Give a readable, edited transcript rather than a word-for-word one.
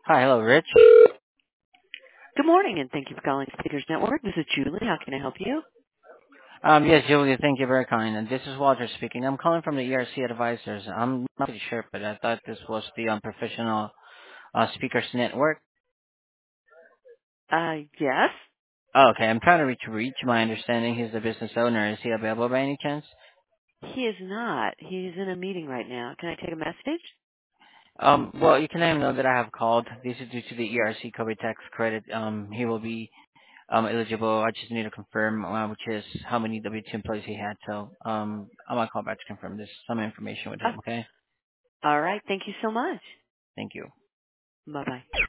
Hi, hello, Rich. Good morning, and thank you for calling Speakers Network. This is Julie. How can I help you? Yes, Julia, thank you very kind. And this is Walter speaking. I'm calling from the ERC Advisors. I'm not really sure, but I thought this was the Professional Speakers Network. Yes. Oh, okay, I'm trying to reach. My understanding he's the business owner. Is he available by any chance? He is not. He's in a meeting right now. Can I take a message? Well, you can let him know that I have called. This is due to the ERC COVID tax credit. He will be eligible. I just need to confirm, which is how many W-2 employees he had. So, I'm gonna call back to confirm this, some information with Oh, him. Okay? all right. Thank you so much. Thank you. Bye-bye.